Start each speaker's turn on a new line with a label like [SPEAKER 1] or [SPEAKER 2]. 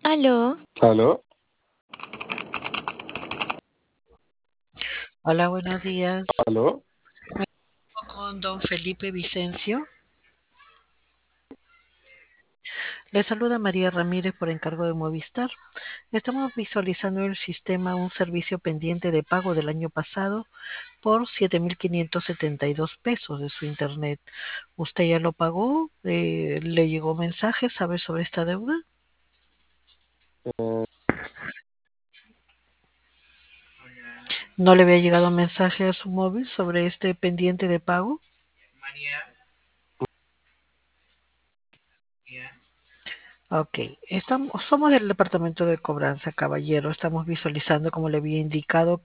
[SPEAKER 1] Aló,
[SPEAKER 2] ¿Aló?
[SPEAKER 3] Hola, buenos días.
[SPEAKER 2] ¿Aló?
[SPEAKER 3] Con don Felipe Vicencio. Le saluda María Ramírez por encargo de Movistar. Estamos visualizando en el sistema un servicio pendiente de pago del año pasado por 7.572 pesos de su internet. ¿Usted ya lo pagó? ¿Le llegó mensaje? ¿Sabe sobre esta deuda?
[SPEAKER 2] Eh,
[SPEAKER 3] ¿No le había llegado mensaje a su móvil sobre este pendiente de pago? Ok, somos del departamento de cobranza, caballero. Estamos visualizando, como le había indicado,